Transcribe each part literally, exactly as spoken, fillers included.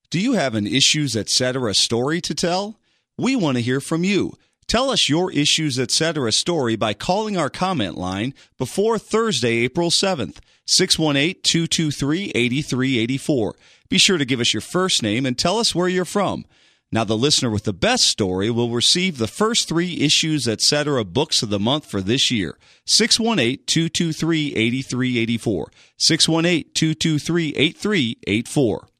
Do you have an Issues Etc. story to tell? We want to hear from you. Tell us your Issues Etc. story by calling our comment line before Thursday, April seventh, six one eight, two two three, eight three eight four. Be sure to give us your first name and tell us where you're from. Now, the listener with the best story will receive the first three Issues Etc. books of the month for this year. six one eight, two two three, eight three eight four. six one eight, two two three, eight three eight four.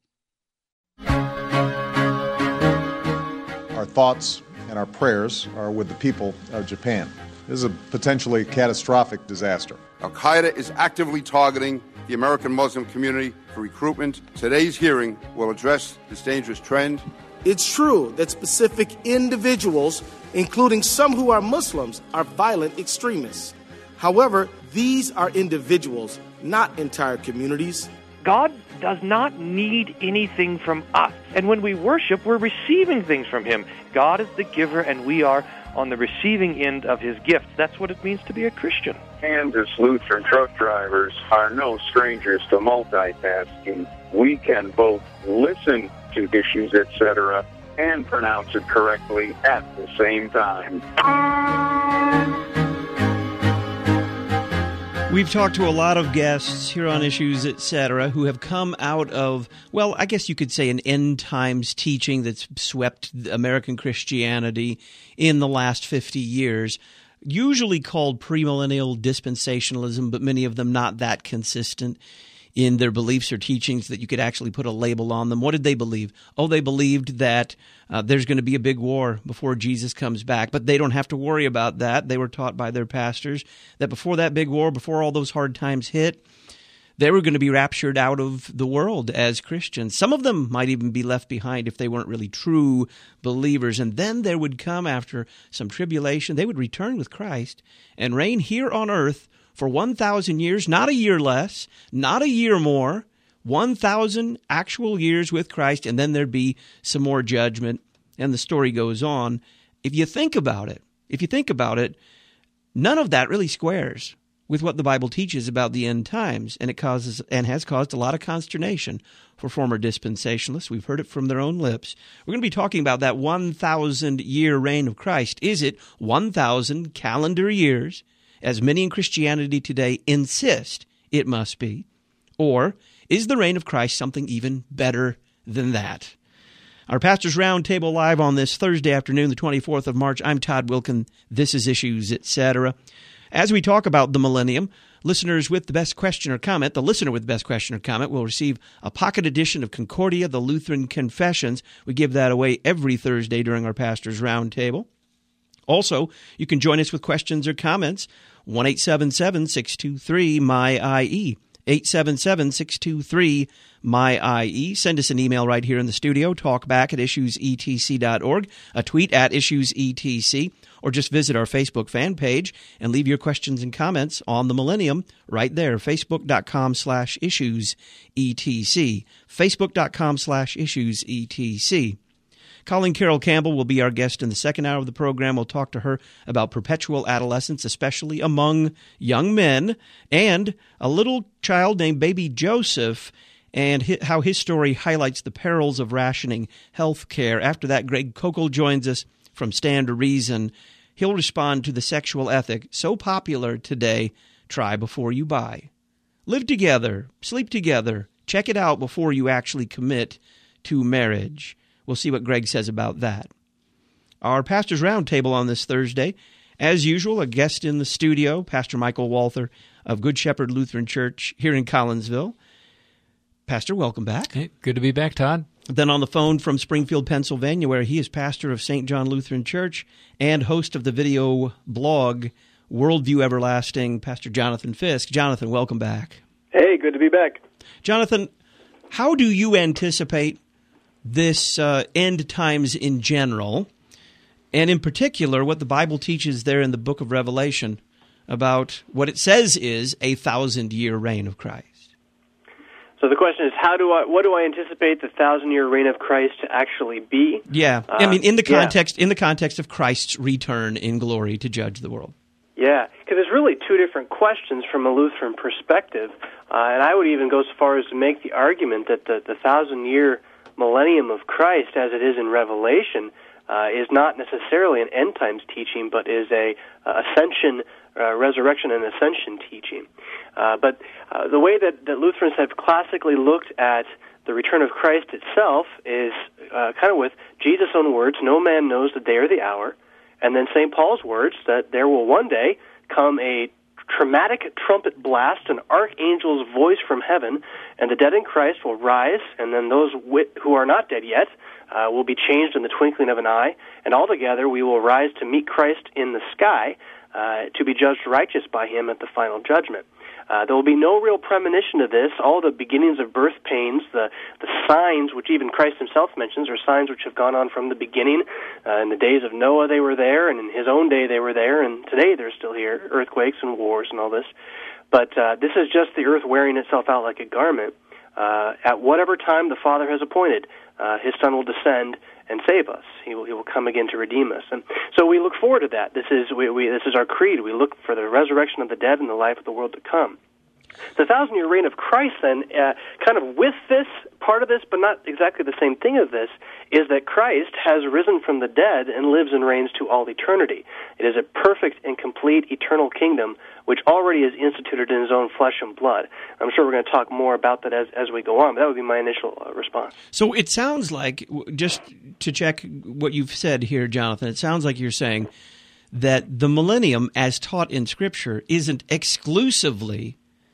Our thoughts and our prayers are with the people of Japan. This is a potentially catastrophic disaster. Al-Qaeda is actively targeting the American Muslim community for recruitment. Today's hearing will address this dangerous trend. It's true that specific individuals, including some who are Muslims, are violent extremists. However, these are individuals, not entire communities. God does not need anything from us. And when we worship, we're receiving things from Him. God is the giver, and we are on the receiving end of His gifts. That's what it means to be a Christian. Kansas Lutheran truck drivers are no strangers to multitasking. We can both listen to Issues Etc. and pronounce it correctly at the same time. We've talked to a lot of guests here on Issues Etc. who have come out of, well, I guess you could say an end times teaching that's swept American Christianity in the last fifty years, usually called premillennial dispensationalism, but many of them not that consistent in their beliefs or teachings that you could actually put a label on them. What did they believe? Oh, they believed that uh, there's going to be a big war before Jesus comes back, but they don't have to worry about that. They were taught by their pastors that before that big war, before all those hard times hit, they were going to be raptured out of the world as Christians. Some of them might even be left behind if they weren't really true believers. And then there would come, after some tribulation, they would return with Christ and reign here on earth for one thousand years, not a year less, not a year more, one thousand actual years with Christ, and then there'd be some more judgment, and the story goes on. If you think about it, if you think about it, none of that really squares with what the Bible teaches about the end times, and it causes and has caused a lot of consternation for former dispensationalists. We've heard it from their own lips. We're going to be talking about that one thousand year reign of Christ. Is it one thousand calendar years, as many in Christianity today insist it must be? Or is the reign of Christ something even better than that? Our Pastor's Roundtable live on this Thursday afternoon, the twenty-fourth of March. I'm Todd Wilkin. This is Issues Etc. As we talk about the millennium, listeners with the best question or comment, the listener with the best question or comment will receive a pocket edition of Concordia, the Lutheran Confessions. We give that away every Thursday during our Pastor's Roundtable. Also, you can join us with questions or comments, one eight seven seven, six two three, M Y I E, eight seven seven, six two three, M Y I E. Send us an email right here in the studio, talkback at issues e t c dot org, a tweet at issues e t c, or just visit our Facebook fan page and leave your questions and comments on the millennium right there, facebook.com slash issues etc, facebook.com slash issues etc. Colleen Carroll Campbell will be our guest in the second hour of the program. We'll talk to her about perpetual adolescence, especially among young men, and a little child named Baby Joseph, and how his story highlights the perils of rationing health care. After that, Greg Kokel joins us from Stand to Reason. He'll respond to the sexual ethic so popular today, try before you buy. Live together, sleep together, check it out before you actually commit to marriage. We'll see what Greg says about that. Our Pastor's Roundtable on this Thursday, as usual, a guest in the studio, Pastor Michael Walther of Good Shepherd Lutheran Church here in Collinsville. Pastor, welcome back. Hey, good to be back, Todd. Then on the phone from Springfield, Pennsylvania, where he is pastor of Saint John Lutheran Church and host of the video blog Worldview Everlasting, Pastor Jonathan Fisk. Jonathan, welcome back. Hey, good to be back. Jonathan, how do you anticipate this uh, end times in general, and in particular what the Bible teaches there in the book of Revelation about what it says is a thousand-year reign of Christ? So the question is, how do I? What do I anticipate the thousand-year reign of Christ to actually be? Yeah, uh, I mean, in the context yeah. in the context of Christ's return in glory to judge the world. Yeah, because there's really two different questions from a Lutheran perspective, uh, and I would even go so far as to make the argument that the, the thousand-year millennium of Christ, as it is in Revelation, uh, is not necessarily an end times teaching, but is a uh, ascension, uh, resurrection, and ascension teaching. Uh, but uh, the way that, that Lutherans have classically looked at the return of Christ itself is uh, kind of with Jesus' own words, "No man knows the day or the hour," and then Saint Paul's words that there will one day come a traumatic trumpet blast, an archangel's voice from heaven, and the dead in Christ will rise, and then those wi- who are not dead yet uh, will be changed in the twinkling of an eye, and altogether we will rise to meet Christ in the sky uh, to be judged righteous by him at the final judgment. Uh, there will be no real premonition of this. All the beginnings of birth pains, the, the signs, which even Christ himself mentions, are signs which have gone on from the beginning. Uh, in the days of Noah they were there, and in his own day they were there, and today they're still here, earthquakes and wars and all this. But uh, this is just the earth wearing itself out like a garment. Uh, at whatever time the Father has appointed, uh, his Son will descend and save us. He will, he will come again to redeem us. And so we look forward to that. This is we, we this is our creed. We look for the resurrection of the dead and the life of the world to come. The thousand-year reign of Christ, then, uh, kind of with this, part of this, but not exactly the same thing as this, is that Christ has risen from the dead and lives and reigns to all eternity. It is a perfect and complete eternal kingdom which already is instituted in his own flesh and blood. I'm sure we're going to talk more about that as, as we go on, but that would be my initial uh, response. So it sounds like, just to check what you've said here, Jonathan, it sounds like you're saying that the millennium, as taught in Scripture, isn't exclusively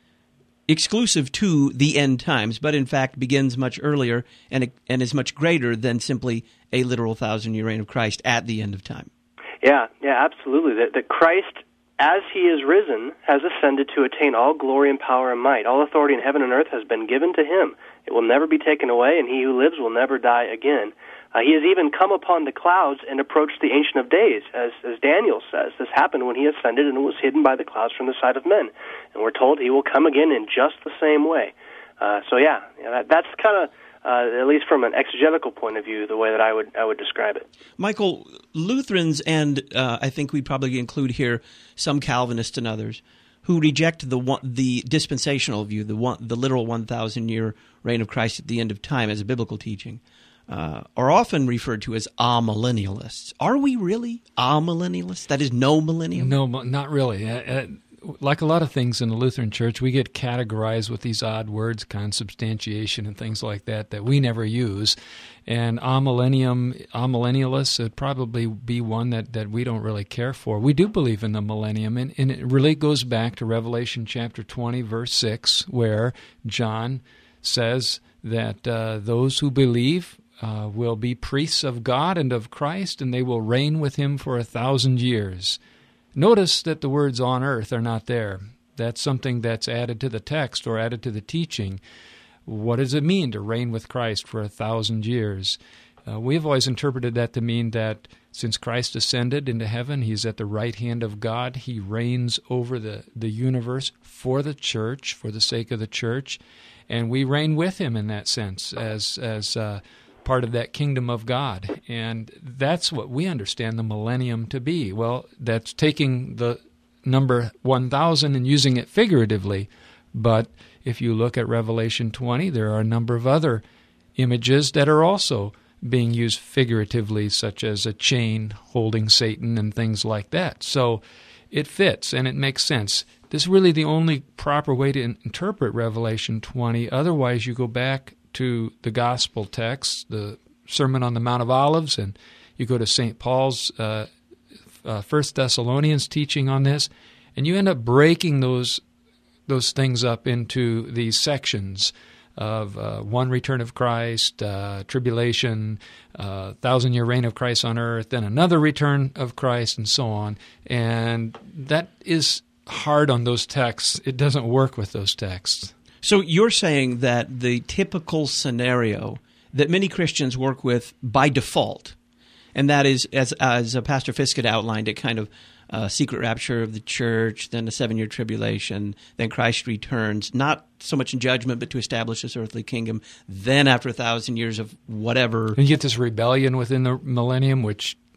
exclusive to the end times, but in fact begins much earlier and and is much greater than simply a literal thousand-year reign of Christ at the end of time. Yeah, yeah, absolutely. That, that Christ, as he is risen, has ascended to attain all glory and power and might. All authority in heaven and earth has been given to him. It will never be taken away, and he who lives will never die again. Uh, he has even come upon the clouds and approached the Ancient of Days, as, as Daniel says. This happened when he ascended and was hidden by the clouds from the sight of men. And we're told he will come again in just the same way. Uh, so yeah, yeah that, that's kind of, uh, at least from an exegetical point of view, the way that I would I would describe it. Michael, Lutherans, and uh, I think we'd probably include here some Calvinists and others, who reject the one, the dispensational view, the one, the literal one thousand year reign of Christ at the end of time as a biblical teaching, uh, are often referred to as amillennialists. Are we really amillennialists? That is, no millennium? No, not really. Uh, uh, like a lot of things in the Lutheran Church, we get categorized with these odd words, consubstantiation and things like that, that we never use. And amillennium, amillennialists would probably be one that, that we don't really care for. We do believe in the millennium, and, and it really goes back to Revelation chapter twenty, verse six, where John says that uh, those who believe uh, will be priests of God and of Christ, and they will reign with him for a thousand years. Notice that the words on earth are not there. That's something that's added to the text or added to the teaching. What does it mean to reign with Christ for a thousand years? Uh, we've always interpreted that to mean that since Christ ascended into heaven, he's at the right hand of God. He reigns over the, the universe for the church, for the sake of the church, and we reign with him in that sense as as uh, part of that kingdom of God. And that's what we understand the millennium to be. Well, that's taking the number one thousand and using it figuratively, but if you look at Revelation twenty, there are a number of other images that are also being used figuratively, such as a chain holding Satan and things like that. So it fits and it makes sense. This is really the only proper way to in- interpret Revelation twenty. Otherwise, you go back to the gospel text, the Sermon on the Mount of Olives, and you go to Saint Paul's uh, uh, First Thessalonians teaching on this, and you end up breaking those those things up into these sections of uh, one return of Christ, uh, tribulation, uh, thousand-year reign of Christ on earth, then another return of Christ, and so on. And that is hard on those texts. It doesn't work with those texts. So you're saying that the typical scenario that many Christians work with by default, and that is, as as Pastor Fisk had outlined it, kind of uh, secret rapture of the church, then a seven-year tribulation, then Christ returns, not so much in judgment, but to establish this earthly kingdom, then after a thousand years of whatever. And you get this rebellion within the millennium, which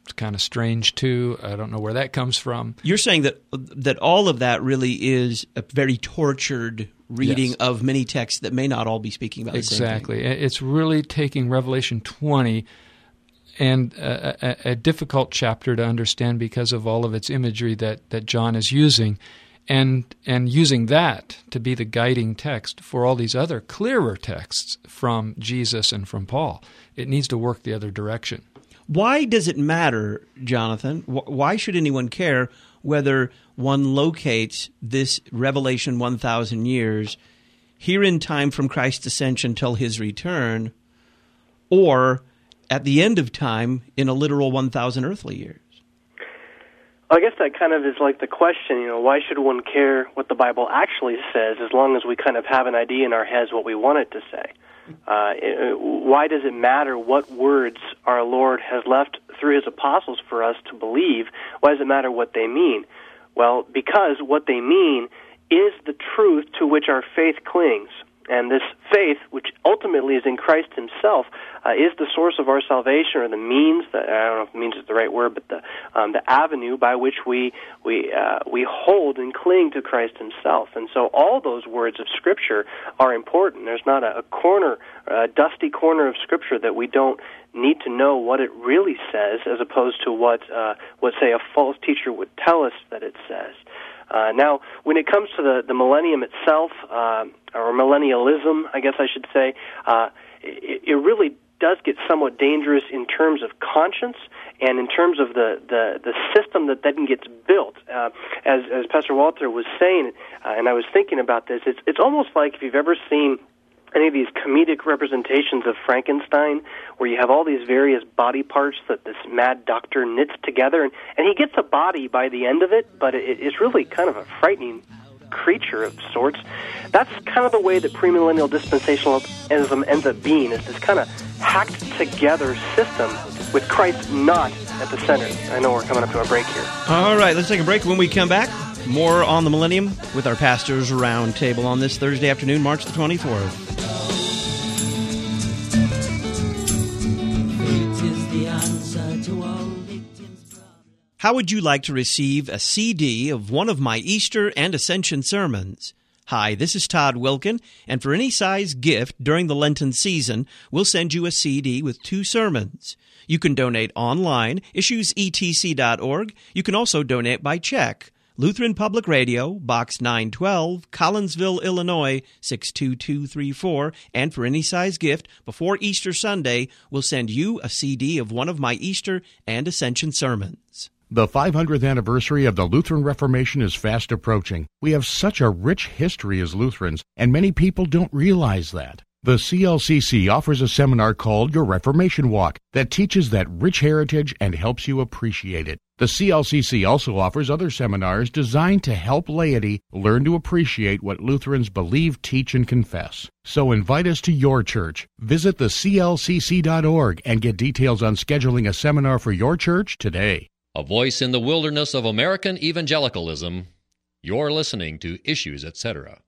kind of strange too. I don't know where that comes from. You're saying that that all of that really is a very tortured reading Yes. of many texts that may not all be speaking about the same thing. Exactly. It's really taking Revelation twenty and a, a, a difficult chapter to understand because of all of its imagery that, that John is using, and and using that to be the guiding text for all these other clearer texts from Jesus and from Paul. It needs to work the other direction. Why does it matter, Jonathan? Why should anyone care whether one locates this Revelation one thousand years here in time from Christ's ascension till his return, or at the end of time in a literal one thousand earthly years? I guess that kind of is like the question, you know, why should one care what the Bible actually says as long as we kind of have an idea in our heads what we want it to say? Uh, it, why does it matter what words our Lord has left through his apostles for us to believe? Why does it matter what they mean? Well, because what they mean is the truth to which our faith clings. And this faith, which ultimately is in Christ himself, uh, is the source of our salvation, or the means, that, I don't know if means is the right word, but the um, the avenue by which we we uh, we hold and cling to Christ himself. And so all those words of Scripture are important. There's not a, a corner, a dusty corner of Scripture that we don't need to know what it really says, as opposed to what, uh, what say, a false teacher would tell us that it says. Uh, now, when it comes to the, the millennium itself, uh, or millennialism, I guess I should say, uh, it, it really does get somewhat dangerous in terms of conscience and in terms of the, the, the system that then gets built. Uh, as, as Pastor Walter was saying, uh, and I was thinking about this, it's, it's almost like if you've ever seen any of these comedic representations of Frankenstein, where you have all these various body parts that this mad doctor knits together, and, and he gets a body by the end of it, but it, it's really kind of a frightening creature of sorts. That's kind of the way that premillennial dispensationalism ends up being, is this kind of hacked together system with Christ not at the center. I know we're coming up to a break here. All right, let's take a break. When we come back, more on the millennium with our Pastors Roundtable on this Thursday afternoon, March the twenty-fourth. How would you like to receive a C D of one of my Easter and Ascension sermons? Hi, this is Todd Wilkin, and for any size gift during the Lenten season, we'll send you a C D with two sermons. You can donate online, issues e t c dot org. You can also donate by check. Lutheran Public Radio, Box nine twelve, Collinsville, Illinois, six two two three four. And for any size gift, before Easter Sunday, we'll send you a C D of one of my Easter and Ascension sermons. The five hundredth anniversary of the Lutheran Reformation is fast approaching. We have such a rich history as Lutherans, and many people don't realize that. The C L C C offers a seminar called Your Reformation Walk that teaches that rich heritage and helps you appreciate it. The C L C C also offers other seminars designed to help laity learn to appreciate what Lutherans believe, teach, and confess. So invite us to your church. Visit the C L C C dot org and get details on scheduling a seminar for your church today. A voice in the wilderness of American evangelicalism. You're listening to Issues, et cetera.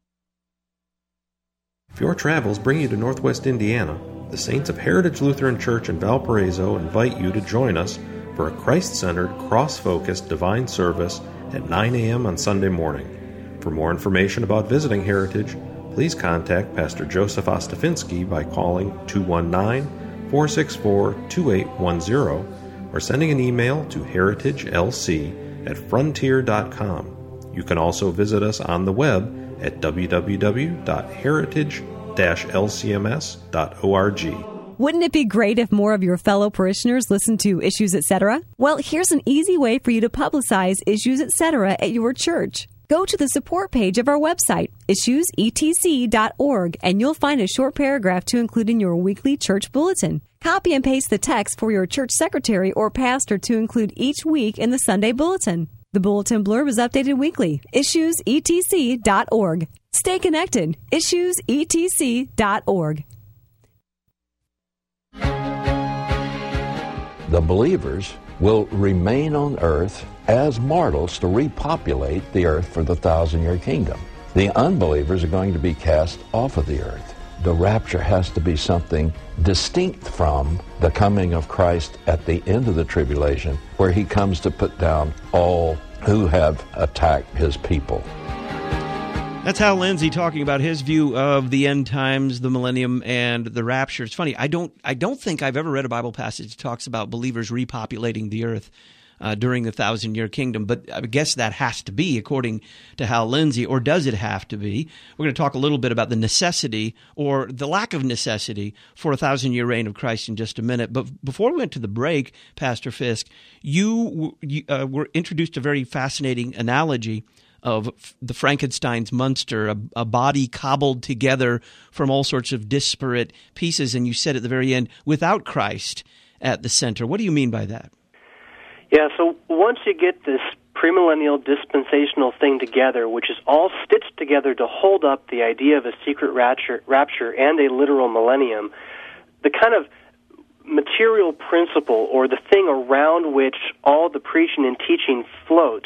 If your travels bring you to Northwest Indiana, the Saints of Heritage Lutheran Church in Valparaiso invite you to join us for a Christ-centered, cross-focused divine service at nine a.m. on Sunday morning. For more information about visiting Heritage, please contact Pastor Joseph Ostafinsky by calling two one nine, four six four, two eight one zero or sending an email to heritagelc at frontier dot com. You can also visit us on the web at w w w dot heritage dash l c m s dot org. Wouldn't it be great if more of your fellow parishioners listened to Issues, et cetera? Well, here's an easy way for you to publicize Issues, et cetera at your church. Go to the support page of our website, issues e t c dot org, and you'll find a short paragraph to include in your weekly church bulletin. Copy and paste the text for your church secretary or pastor to include each week in the Sunday bulletin. The bulletin blurb is updated weekly. issues e t c dot org. Stay connected. issues e t c dot org. The believers will remain on earth as mortals to repopulate the earth for the thousand-year kingdom. The unbelievers are going to be cast off of the earth. the rapture has to be something distinct from the coming of Christ at the end of the tribulation, where he comes to put down all who have attacked his people. That's Hal Lindsey talking about his view of the end times, the millennium, and the rapture. It's funny, I don't I don't think I've ever read a Bible passage that talks about believers repopulating the earth uh, during the thousand-year kingdom, but I guess that has to be, according to Hal Lindsey, or does it have to be? We're going to talk a little bit about the necessity, or the lack of necessity, for a thousand-year reign of Christ in just a minute. But before we went to the break, Pastor Fisk, you, you uh, were introduced to a very fascinating analogy of the Frankenstein's monster, a, a body cobbled together from all sorts of disparate pieces, and you said at the very end, without Christ at the center. What do you mean by that? Yeah, so once you get this premillennial dispensational thing together, which is all stitched together to hold up the idea of a secret rapture, rapture and a literal millennium, the kind of material principle, or the thing around which all the preaching and teaching floats,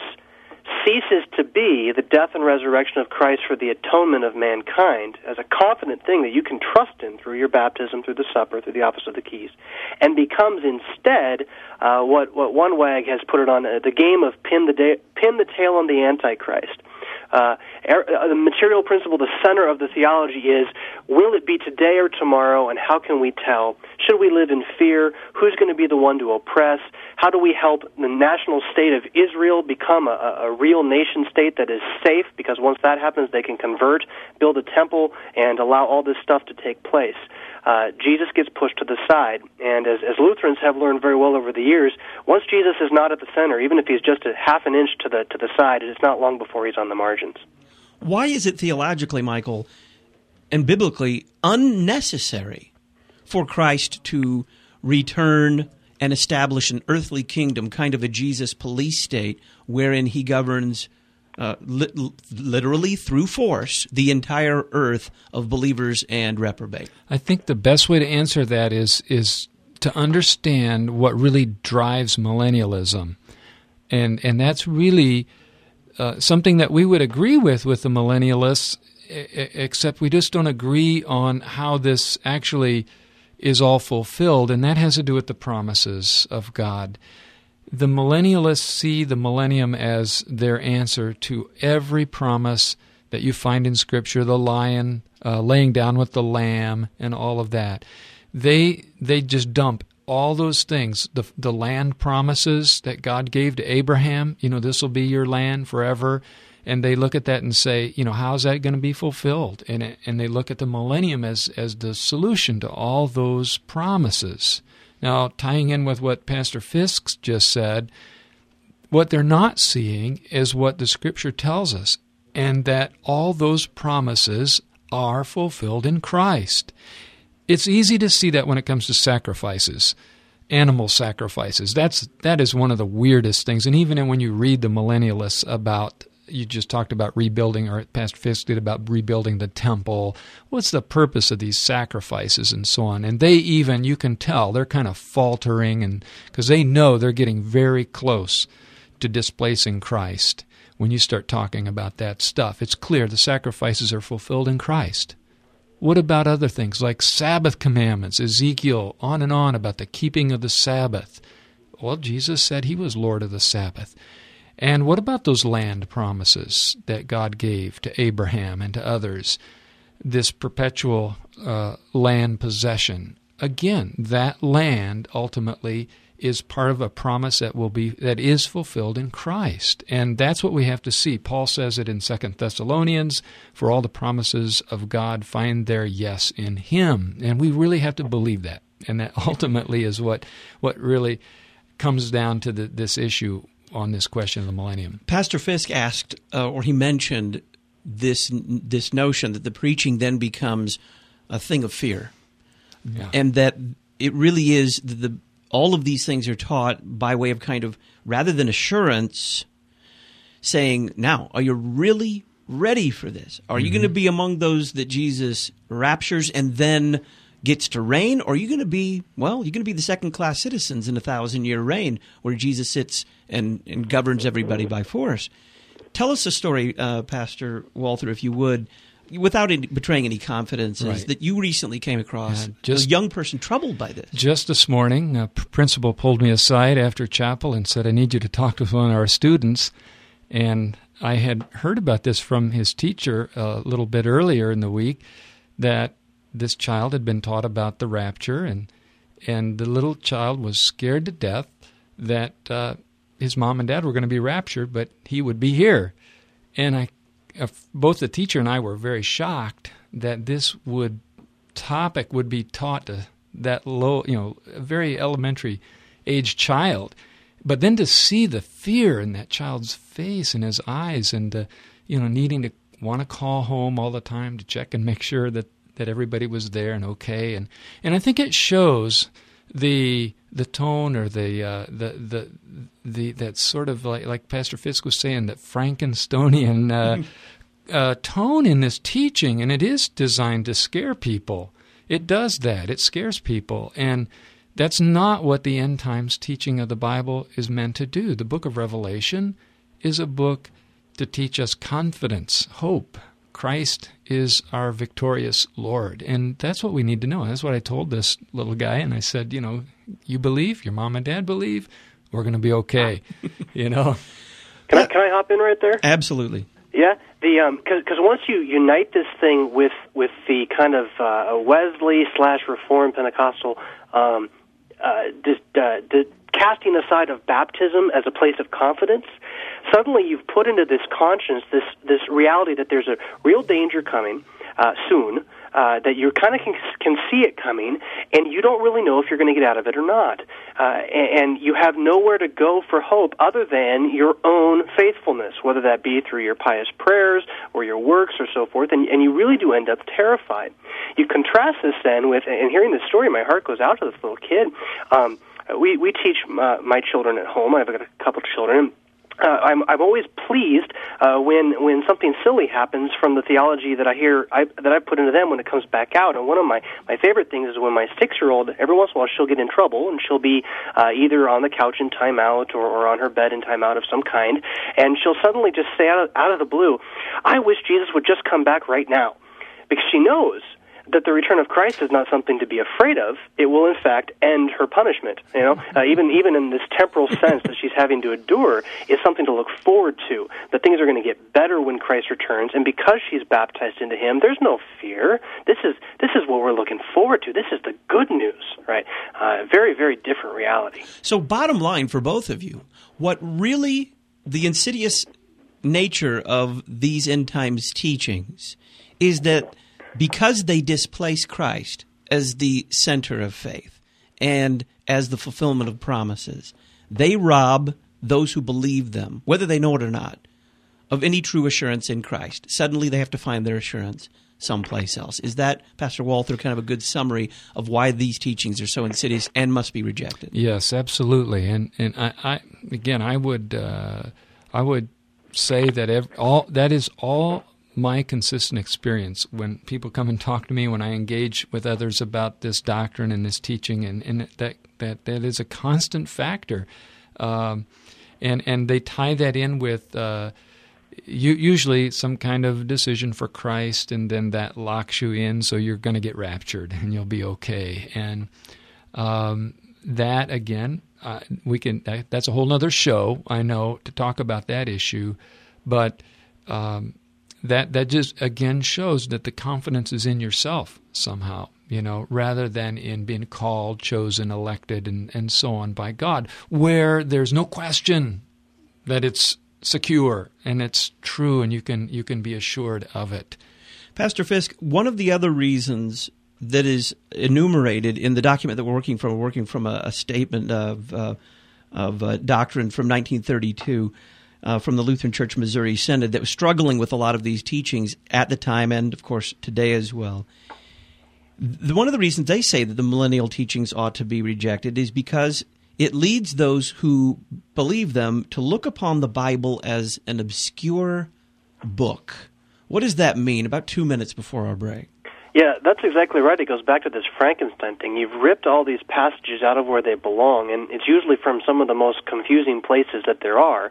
ceases to be the death and resurrection of Christ for the atonement of mankind as a confident thing that you can trust in through your baptism, through the supper, through the office of the keys, and becomes instead uh, what what one wag has put it on, uh, the game of pin the da- pin the tail on the Antichrist. Uh, er, uh, the material principle, the center of the theology is, will it be today or tomorrow, and how can we tell? Should we live in fear? Who's going to be the one to oppress? How do we help the national state of Israel become a, a real nation state that is safe? Because once that happens, they can convert, build a temple, and allow all this stuff to take place. Uh, Jesus gets pushed to the side, and as, as Lutherans have learned very well over the years, once Jesus is not at the center, even if he's just a half an inch to the to the side, it's not long before he's on the margins. Why is it theologically, Michael, and biblically unnecessary for Christ to return and establish an earthly kingdom, kind of a Jesus police state, wherein he governs Uh, li- literally through force the entire earth of believers and reprobate? I think the best way to answer that is is to understand what really drives millennialism, and and that's really uh, something that we would agree with with the millennialists, except we just don't agree on how this actually is all fulfilled, and that has to do with the promises of God. The millennialists see the millennium as their answer to every promise that you find in Scripture, the lion uh, laying down with the lamb and all of that. They they just dump all those things, the the land promises that God gave to Abraham, you know, this will be your land forever, and they look at that and say, you know, how's that going to be fulfilled? And it, and they look at the millennium as as the solution to all those promises. Now, tying in with what Pastor Fisk just said, what they're not seeing is what the Scripture tells us, and that all those promises are fulfilled in Christ. It's easy to see that when it comes to sacrifices, animal sacrifices. That's that is one of the weirdest things. And even when you read the millennialists about, you just talked about rebuilding, or Pastor Fisk did about rebuilding the temple. What's the purpose of these sacrifices and so on? And they even, you can tell, they're kind of faltering, and because they know they're getting very close to displacing Christ. When you start talking about that stuff, it's clear the sacrifices are fulfilled in Christ. What about other things like Sabbath commandments, Ezekiel, on and on about the keeping of the Sabbath? Well, Jesus said he was Lord of the Sabbath. And what about those land promises that God gave to Abraham and to others? This perpetual uh, land possession. Again, that land ultimately is part of a promise that will be that is fulfilled in Christ. And that's what we have to see. Paul says it in Second Thessalonians, for all the promises of God find their yes in him. And we really have to believe that. And that ultimately is what what really comes down to the, this issue on this question of the millennium. Pastor Fisk asked, uh, or he mentioned this this notion that the preaching then becomes a thing of fear, yeah. and that it really is the, the all of these things are taught by way of kind of, rather than assurance, saying, now, are you really ready for this? Are mm-hmm. you going to be among those that Jesus raptures and then gets to reign? Or are you going to be, well, you're going to be the second-class citizens in a thousand-year reign where Jesus sits and, and governs everybody by force? Tell us a story, uh, Pastor Walther, if you would, without any, betraying any confidences, Right. that you recently came across Yeah, just- a young person troubled by this. Just this morning, a p- principal pulled me aside after chapel and said, I need you to talk to one of our students. And I had heard about this from his teacher a little bit earlier in the week, that this child had been taught about the rapture, and and the little child was scared to death that uh, his mom and dad were going to be raptured, but he would be here. And I, uh, both the teacher and I were very shocked that this would topic would be taught to that low, you know, a very elementary age child. But then to see the fear in that child's face and his eyes, and uh, you know, needing to want to call home all the time to check and make sure that, that everybody was there and okay, and and I think it shows the the tone or the uh, the the the that sort of like like Pastor Fisk was saying, that Frankensteinian uh, uh, tone in this teaching, and it is designed to scare people. It does that. It scares people, and that's not what the end times teaching of the Bible is meant to do. The book of Revelation is a book to teach us confidence, hope. Christ is our victorious Lord. And that's what we need to know. That's what I told this little guy. And I said, you know, you believe, your mom and dad believe, we're going to be okay. You know? Can I, can I hop in right there? Absolutely. Yeah, the um, because once you unite this thing with with the kind of uh, Wesley slash Reformed Pentecostal um, uh, dis, uh, dis, casting aside of baptism as a place of confidence, suddenly you've put into this conscience this this reality that there's a real danger coming uh, soon, uh, that you kind of can, can see it coming, and you don't really know if you're going to get out of it or not. Uh, and, and you have nowhere to go for hope other than your own faithfulness, whether that be through your pious prayers or your works or so forth, and, and you really do end up terrified. You contrast this then with, and hearing this story, my heart goes out to this little kid. Um, we, we teach uh, my children at home. I've got a couple children. Uh, I'm, I'm always pleased uh, when when something silly happens from the theology that I hear I, that I put into them when it comes back out. And one of my, my favorite things is when my six-year-old, every once in a while, she'll get in trouble, and she'll be uh, either on the couch in timeout or, or on her bed in timeout of some kind, and she'll suddenly just say out of, out of the blue, "I wish Jesus would just come back right now," because she knows that the return of Christ is not something to be afraid of. It will, in fact, end her punishment. You know, uh, even even in this temporal sense that she's having to endure, is something to look forward to. That things are going to get better when Christ returns, and because she's baptized into Him, there's no fear. This is this is what we're looking forward to. This is the good news, right? Uh, very very different reality. So, bottom line for both of you, what really the insidious nature of these end times teachings is that, because they displace Christ as the center of faith and as the fulfillment of promises, they rob those who believe them, whether they know it or not, of any true assurance in Christ. Suddenly they have to find their assurance someplace else. Is that, Pastor Walther, kind of a good summary of why these teachings are so insidious and must be rejected? Yes, absolutely. And and I, I again, I would uh, I would say that every, all that is all my consistent experience when people come and talk to me, when I engage with others about this doctrine and this teaching, and, and that, that that is a constant factor. Um, and and they tie that in with uh, u- usually some kind of decision for Christ, and then that locks you in, so you're going to get raptured and you'll be okay. And um, that, again, uh, we can. That, that's a whole other show, I know, to talk about that issue, but um, That that just, again, shows that the confidence is in yourself somehow, you know, rather than in being called, chosen, elected, and, and so on by God, where there's no question that it's secure and it's true and you can you can be assured of it. Pastor Fisk, one of the other reasons that is enumerated in the document that we're working from, we're working from a, a statement of, uh, of uh, doctrine from nineteen thirty-two, Uh, from the Lutheran Church Missouri Synod, that was struggling with a lot of these teachings at the time and, of course, today as well. The, one of the reasons they say that the millennial teachings ought to be rejected is because it leads those who believe them to look upon the Bible as an obscure book. What does that mean? About two minutes before our break. Yeah, that's exactly right. It goes back to this Frankenstein thing. You've ripped all these passages out of where they belong, and it's usually from some of the most confusing places that there are.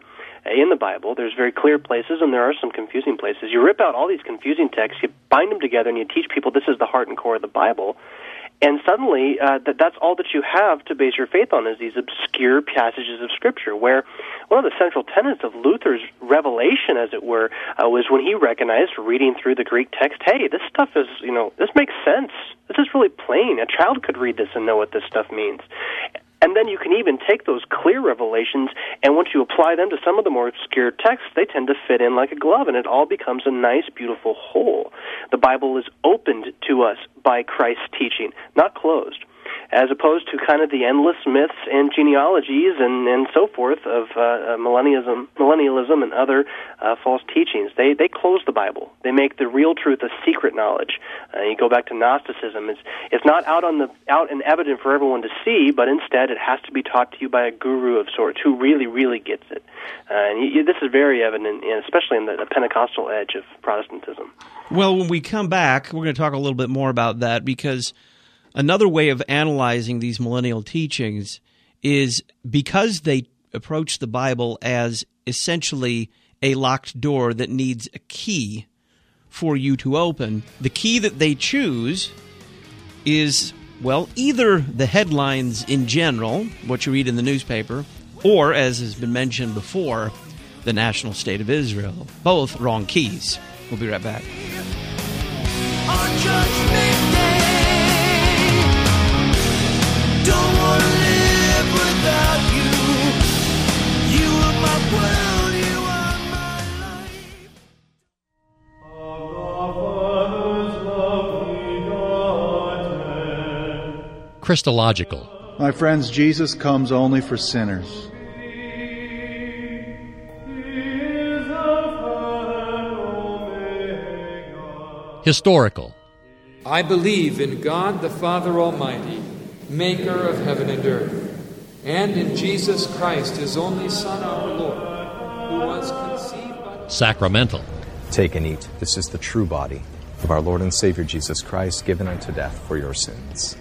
in the Bible. There's very clear places, and there are some confusing places. You rip out all these confusing texts, you bind them together, and you teach people this is the heart and core of the Bible. And suddenly, uh, that, that's all that you have to base your faith on is these obscure passages of Scripture, where one of the central tenets of Luther's revelation, as it were, uh, was when he recognized, reading through the Greek text, hey, this stuff is, you know, this makes sense. This is really plain. A child could read this and know what this stuff means. And then you can even take those clear revelations, and once you apply them to some of the more obscure texts, they tend to fit in like a glove, and it all becomes a nice, beautiful whole. The Bible is opened to us by Christ's teaching, not closed, as opposed to kind of the endless myths and genealogies and, and so forth of uh, millennialism, millennialism and other uh, false teachings. They they close the Bible. They make the real truth a secret knowledge. Uh, you go back to Gnosticism. It's it's not out on the out and evident for everyone to see, but instead it has to be taught to you by a guru of sorts who really, really gets it. Uh, and you, this is very evident, in, especially in the, the Pentecostal edge of Protestantism. Well, when we come back, we're going to talk a little bit more about that, because another way of analyzing these millennial teachings is because they approach the Bible as essentially a locked door that needs a key for you to open. The key that they choose is, well, either the headlines in general, what you read in the newspaper, or, as has been mentioned before, the national state of Israel. Both wrong keys. We'll be right back. On Judgment Day, don't want to live without you. You are my world, you are my life. Christological. My friends, Jesus comes only for sinners. Historical. I believe in God the Father Almighty, maker of heaven and earth, and in Jesus Christ, his only Son, our Lord, who was conceived by... Sacramental. Take and eat. This is the true body of our Lord and Savior Jesus Christ, given unto death for your sins.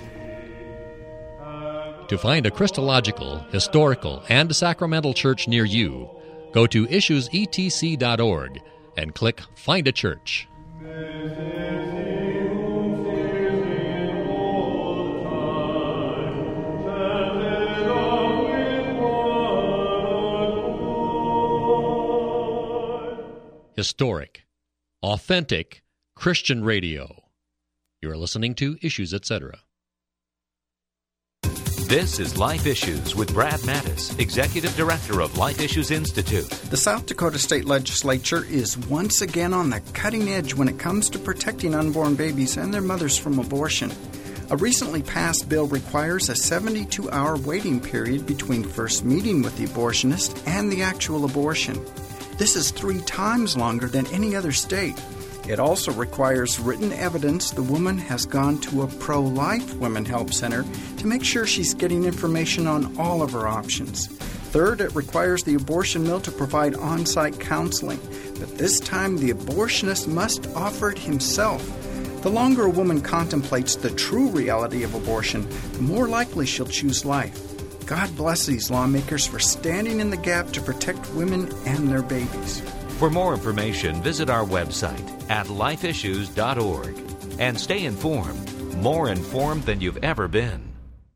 To find a Christological, historical, and sacramental church near you, go to issues e t c dot org and click Find a Church. Historic, authentic Christian radio. You're listening to Issues, et cetera. This is Life Issues with Brad Mattis, Executive Director of Life Issues Institute. The South Dakota State Legislature is once again on the cutting edge when it comes to protecting unborn babies and their mothers from abortion. A recently passed bill requires a seventy-two hour waiting period between first meeting with the abortionist and the actual abortion. This is three times longer than any other state. It also requires written evidence the woman has gone to a pro-life Women Help Center to make sure she's getting information on all of her options. Third, it requires the abortion mill to provide on-site counseling, but this time the abortionist must offer it himself. The longer a woman contemplates the true reality of abortion, the more likely she'll choose life. God bless these lawmakers for standing in the gap to protect women and their babies. For more information, visit our website at life issues dot org and stay informed, more informed than you've ever been.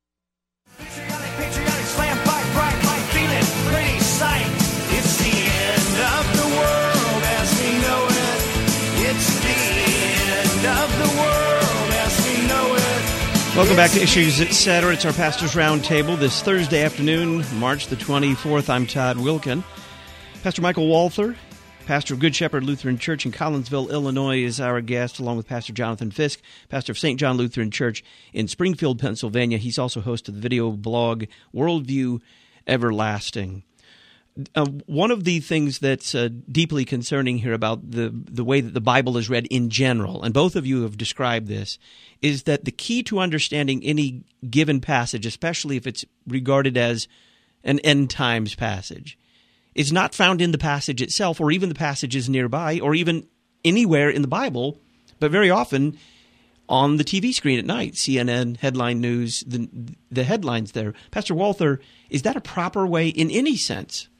Patriotic, patriotic, slam, fight, bright, light, feeling, pretty sight. It's the end of the world as we know it. It's the end of the world as we know it. Welcome back to Issues, et cetera. It's our Pastor's Roundtable this Thursday afternoon, March the twenty-fourth. I'm Todd Wilkin. Pastor Michael Walther, pastor of Good Shepherd Lutheran Church in Collinsville, Illinois, is our guest, along with Pastor Jonathan Fisk, pastor of Saint John Lutheran Church in Springfield, Pennsylvania. He's also host of the video blog Worldview Everlasting. Uh, one of the things that's uh, deeply concerning here about the, the way that the Bible is read in general, and both of you have described this, is that the key to understanding any given passage, especially if it's regarded as an end times passage, is not found in the passage itself or even the passages nearby or even anywhere in the Bible, but very often on the T V screen at night, C N N, headline news, the, the headlines there. Pastor Walther, is that a proper way in any sense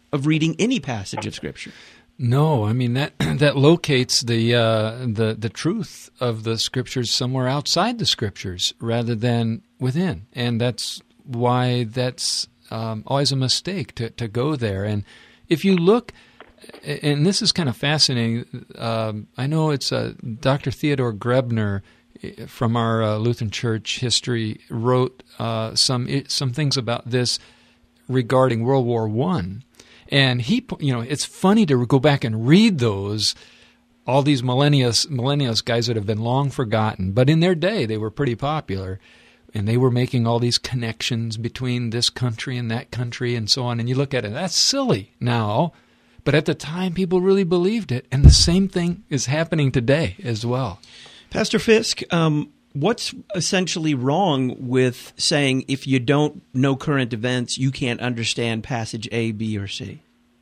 of reading any passage of Scripture. No, I mean that that locates the uh, the the truth of the Scriptures somewhere outside the Scriptures rather than within, and that's why that's um, always a mistake to to go there. And if you look, and this is kind of fascinating. Um, I know it's uh, Doctor Theodore Grebner from our uh, Lutheran Church history wrote uh, some some things about this regarding World War One. And he, you know, it's funny to go back and read those, all these millennials, millennials guys that have been long forgotten. But in their day, they were pretty popular. And they were making all these connections between this country and that country and so on. And you look at it, that's silly now. But at the time, people really believed it. And the same thing is happening today as well. Pastor Fisk, um, what's essentially wrong with saying if you don't know current events, you can't understand passage A, B, or C?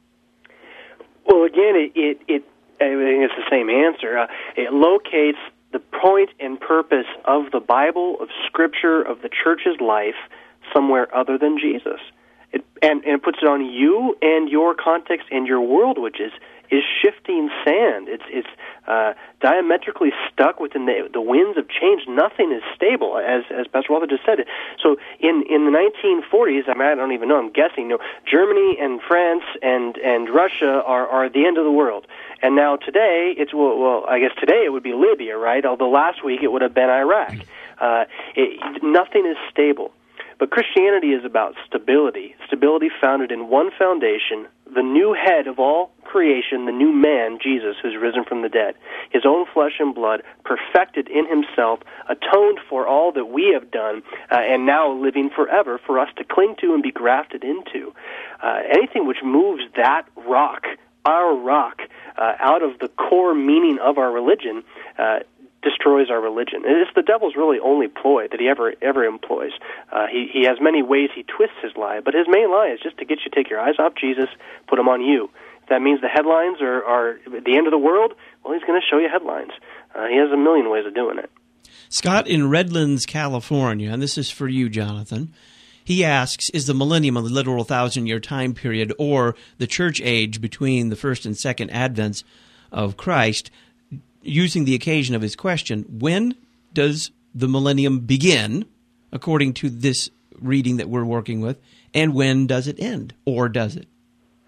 Well, again, it, it, it I think it's the same answer. Uh, it locates the point and purpose of the Bible, of Scripture, of the church's life somewhere other than Jesus. It, and, and it puts it on you and your context and your world, which is is shifting sand. It's it's uh, diametrically stuck within the the winds of change. Nothing is stable, as as Pastor Walter just said. So in, in the nineteen forties, I mean, I don't even know. I'm guessing. You know, Germany and France and and Russia are are the end of the world. And now today, it's well, well, I guess today it would be Libya, right? Although last week it would have been Iraq. Uh, it, nothing is stable. But Christianity is about stability, stability founded in one foundation, the new head of all creation, the new man, Jesus, who's risen from the dead, his own flesh and blood, perfected in himself, atoned for all that we have done, uh, and now living forever for us to cling to and be grafted into. Uh, anything which moves that rock, our rock, uh, out of the core meaning of our religion, uh, destroys our religion. It's the devil's really only ploy that he ever ever employs. Uh, he, he has many ways he twists his lie, but his main lie is just to get you to take your eyes off Jesus, put them on you. If that means the headlines are, are the end of the world, well, he's going to show you headlines. Uh, he has a million ways of doing it. Scott in Redlands, California, and this is for you, Jonathan. He asks, is the millennium a literal thousand-year time period or the church age between the first and second advents of Christ? Using the occasion of his question, when does the millennium begin, according to this reading that we're working with, and when does it end, or does it?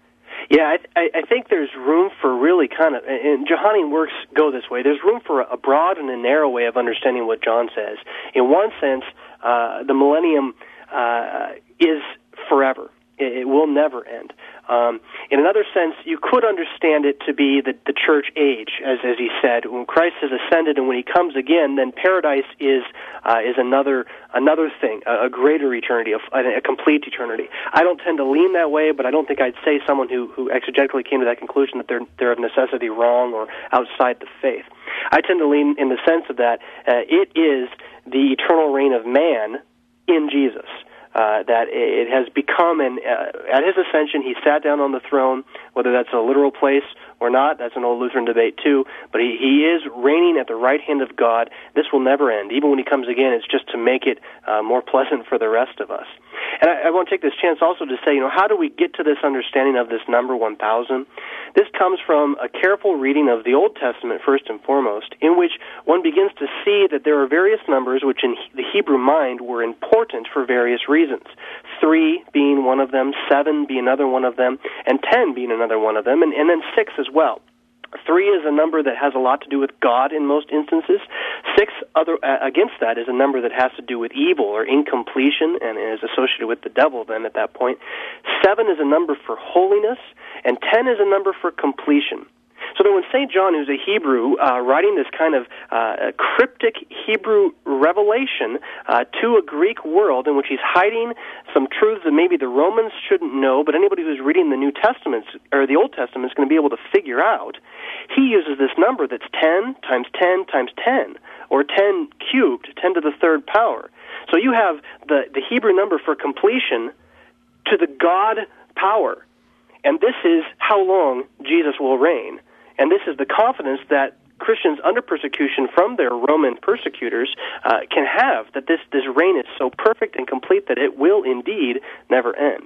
Yeah, I, I think there's room for really kind of, and Johannine works go this way, there's room for a broad and a narrow way of understanding what John says. In one sense, uh, the millennium uh, is forever. It, it will never end. Um, in another sense, you could understand it to be the, the church age, as as he said. When Christ has ascended and when he comes again, then paradise is uh, is another another thing, a, a greater eternity, a, a complete eternity. I don't tend to lean that way, but I don't think I'd say someone who, who exegetically came to that conclusion that they're they're of necessity wrong or outside the faith. I tend to lean in the sense of that uh, it is the eternal reign of man in Jesus. Uh, that it has become, an, uh, at his ascension, he sat down on the throne, whether that's a literal place or not, that's an old Lutheran debate too, but he, he is reigning at the right hand of God. This will never end. Even when he comes again, it's just to make it uh, more pleasant for the rest of us. And I, I want to take this chance also to say, you know, how do we get to this understanding of this number one thousand? This comes from a careful reading of the Old Testament, first and foremost, in which one begins to see that there are various numbers which in the Hebrew mind were important for various reasons. Three being one of them, seven being another one of them, and ten being another one of them, and, and then six as well. Three is a number that has a lot to do with God in most instances. Six other uh, against that is a number that has to do with evil or incompletion and is associated with the devil then at that point. Seven is a number for holiness, and ten is a number for completion. So that when Saint John, who's a Hebrew, uh, writing this kind of uh, cryptic Hebrew revelation uh, to a Greek world in which he's hiding some truths that maybe the Romans shouldn't know, but anybody who's reading the New Testament or the Old Testament is going to be able to figure out, he uses this number that's ten times ten times ten, or ten cubed, ten to the third power. So you have the, the Hebrew number for completion to the God power. And this is how long Jesus will reign. And this is the confidence that Christians under persecution from their Roman persecutors uh, can have, that this, this reign is so perfect and complete that it will indeed never end.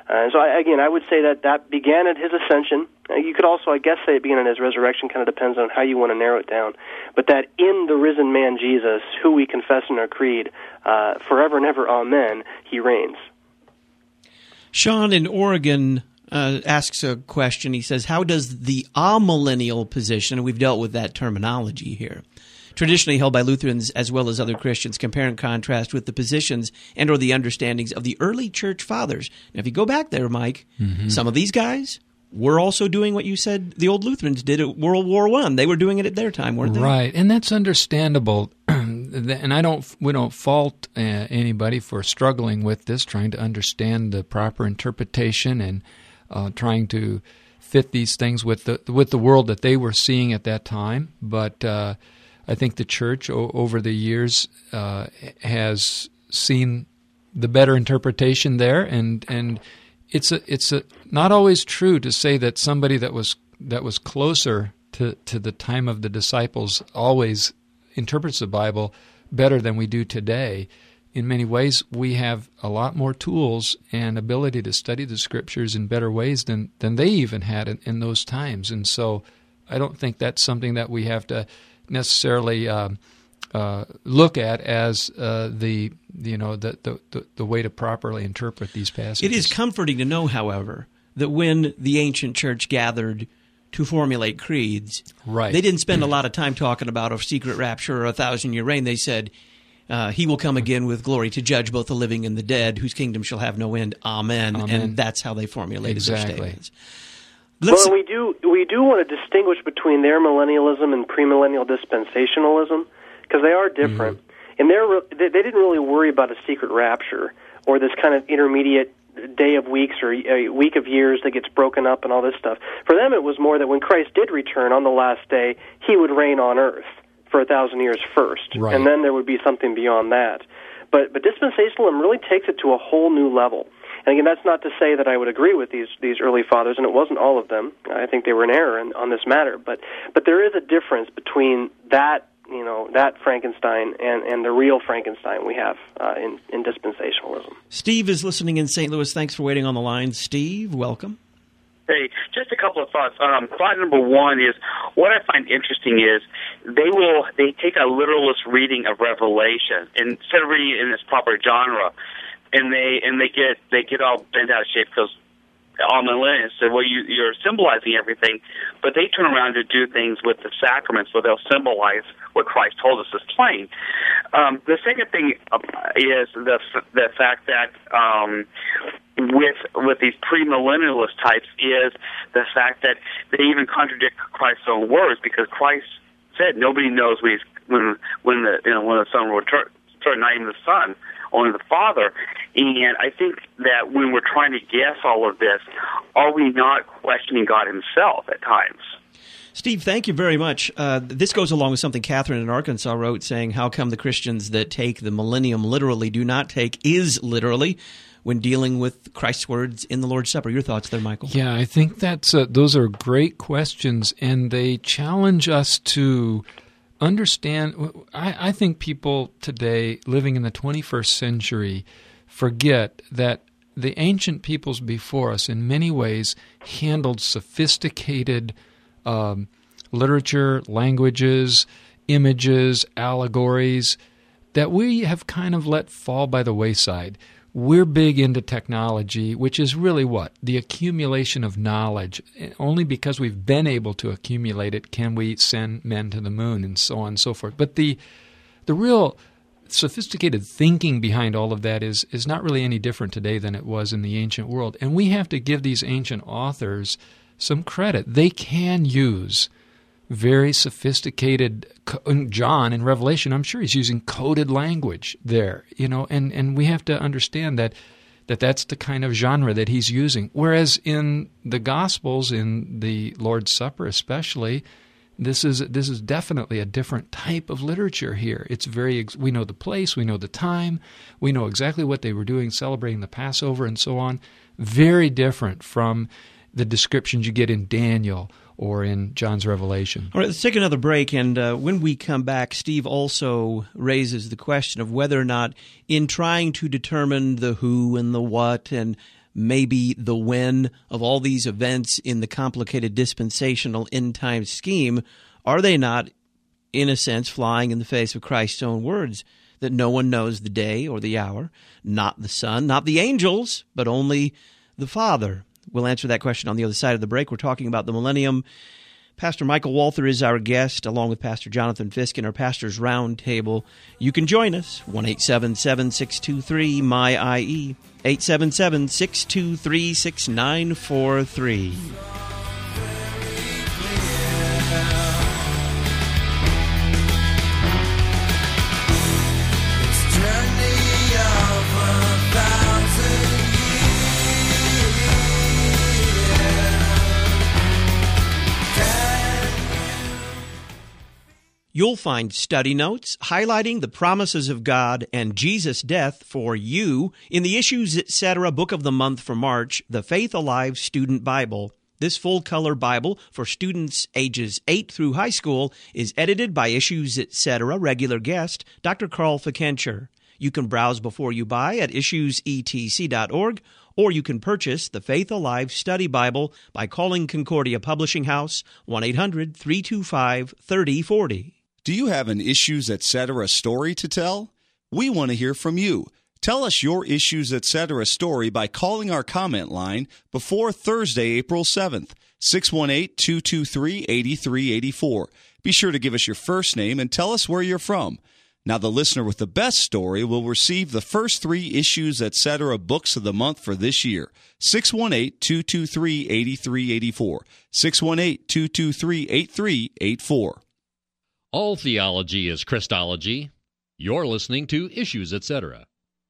Uh, and so, I, again, I would say that that began at his ascension. Uh, you could also, I guess, say it began at his resurrection. Kind of depends on how you want to narrow it down. But that in the risen man Jesus, who we confess in our creed, uh, forever and ever, amen, he reigns. Sean in Oregon uh, asks a question. He says, how does the amillennial position, and we've dealt with that terminology here, traditionally held by Lutherans as well as other Christians, compare and contrast with the positions and or the understandings of the early church fathers? Now, if you go back there, Mike, mm-hmm. some of these guys were also doing what you said the old Lutherans did at World War One. They were doing it at their time, weren't they? Right, and that's understandable. And I don't, we don't fault uh, anybody for struggling with this, trying to understand the proper interpretation and uh, trying to fit these things with the with the world that they were seeing at that time. But uh, I think the church o- over the years uh, has seen the better interpretation there, and and it's a, it's a, not always true to say that somebody that was that was closer to, to the time of the disciples always interprets the Bible better than we do today. In many ways, we have a lot more tools and ability to study the Scriptures in better ways than, than they even had in, in those times. And so I don't think that's something that we have to necessarily uh, uh, look at as uh, the you know the, the, the way to properly interpret these passages. It is comforting to know, however, that when the ancient church gathered to formulate creeds, right. they didn't spend a lot of time talking about a secret rapture or a thousand-year reign. They said, uh, he will come again with glory to judge both the living and the dead, whose kingdom shall have no end. Amen. Amen. And that's how they formulated exactly. their statements. Let's well, we do we do want to distinguish between their millennialism and premillennial dispensationalism, because they are different. Mm-hmm. And they're, they, they didn't really worry about a secret rapture or this kind of intermediate day of weeks or a week of years that gets broken up and all this stuff. For them, it was more that when Christ did return on the last day, he would reign on earth for a thousand years first, right. and then there would be something beyond that. But but dispensationalism really takes it to a whole new level. And again, that's not to say that I would agree with these these early fathers, and it wasn't all of them. I think they were in error in, on this matter. But but there is a difference between that, you know, that Frankenstein and, and the real Frankenstein we have uh, in, in dispensationalism. Steve is listening in Saint Louis. Thanks for waiting on the line. Steve, welcome. Hey, just a couple of thoughts. Um, thought number one is, what I find interesting is they will they take a literalist reading of Revelation instead of reading it in its proper genre, and they and they get they get all bent out of shape because amillennialists said, well, you, you're symbolizing everything, but they turn around to do things with the sacraments where they'll symbolize what Christ told us is plain. Um, the second thing is the the fact that um, with with these premillennialist types is the fact that they even contradict Christ's own words, because Christ said nobody knows when he's, when when the you know when the Son will return, not even the Son, only the Father. And I think that when we're trying to guess all of this, are we not questioning God himself at times? Steve, thank you very much. Uh, this goes along with something Catherine in Arkansas wrote, saying, how come the Christians that take the millennium literally do not take is literally when dealing with Christ's words in the Lord's Supper? Your thoughts there, Michael? Yeah, I think that's uh, those are great questions, and they challenge us to understand. I, I think people today living in the twenty-first century forget that the ancient peoples before us in many ways handled sophisticated um, literature, languages, images, allegories that we have kind of let fall by the wayside. We're big into technology, which is really what? The accumulation of knowledge. Only because we've been able to accumulate it can we send men to the moon, and so on and so forth. But the the real sophisticated thinking behind all of that is is not really any different today than it was in the ancient world. And we have to give these ancient authors some credit. They can use very sophisticated, John in Revelation, I'm sure he's using coded language there, you know, and, and we have to understand that, that that's the kind of genre that he's using. Whereas in the Gospels, in the Lord's Supper especially, this is this is definitely a different type of literature here. It's very, we know the place, we know the time, we know exactly what they were doing, celebrating the Passover and so on. Very different from the descriptions you get in Daniel or in John's Revelation. All right, let's take another break, and uh, when we come back, Steve also raises the question of whether or not, in trying to determine the who and the what and maybe the when of all these events in the complicated dispensational end-time scheme, are they not, in a sense, flying in the face of Christ's own words, that no one knows the day or the hour, not the Son, not the angels, but only the Father? We'll answer that question on the other side of the break. We're talking about the millennium. Pastor Michael Walther is our guest, along with Pastor Jonathan Fisk in our Pastor's Roundtable. You can join us, one eight seven seven, six two three, M Y I E, eight seven seven, six two three, six nine four three. You'll find study notes highlighting the promises of God and Jesus' death for you in the Issues Etc. Book of the Month for March, the Faith Alive Student Bible. This full-color Bible for students ages eight through high school is edited by Issues Etc. regular guest, Doctor Carl Fikencher. You can browse before you buy at issues e t c dot org, or you can purchase the Faith Alive Study Bible by calling Concordia Publishing House, one eight hundred, three two five, three oh four oh. Do you have an Issues Etc. story to tell? We want to hear from you. Tell us your Issues Etc. story by calling our comment line before Thursday, April seventh, six one eight, two two three, eight three eight four. Be sure to give us your first name and tell us where you're from. Now, the listener with the best story will receive the first three Issues Etc. books of the month for this year. six one eight, two two three, eight three eight four. six one eight, two two three, eight three eight four. All theology is Christology. You're listening to Issues Etc.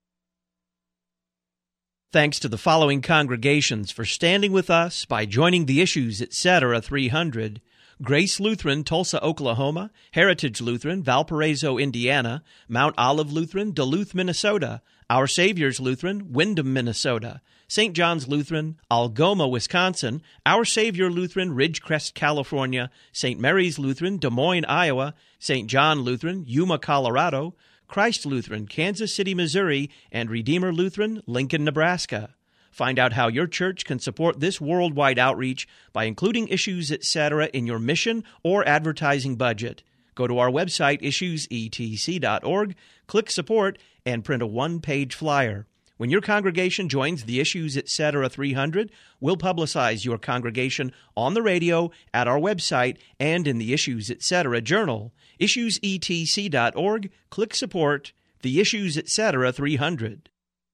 Thanks to the following congregations for standing with us by joining the Issues Etc. three hundred. Grace Lutheran, Tulsa, Oklahoma; Heritage Lutheran, Valparaiso, Indiana; Mount Olive Lutheran, Duluth, Minnesota; Our Savior's Lutheran, Windham, Minnesota; Saint John's Lutheran, Algoma, Wisconsin; Our Savior Lutheran, Ridgecrest, California; Saint Mary's Lutheran, Des Moines, Iowa; Saint John Lutheran, Yuma, Colorado; Christ Lutheran, Kansas City, Missouri; and Redeemer Lutheran, Lincoln, Nebraska. Find out how your church can support this worldwide outreach by including Issues Etc. in your mission or advertising budget. Go to our website, issues e t c dot org, click Support, and print a one-page flyer. When your congregation joins the Issues Etc. three hundred, we'll publicize your congregation on the radio, at our website, and in the Issues Etc. Journal. issues e t c dot org, click Support, the Issues Etc. three hundred.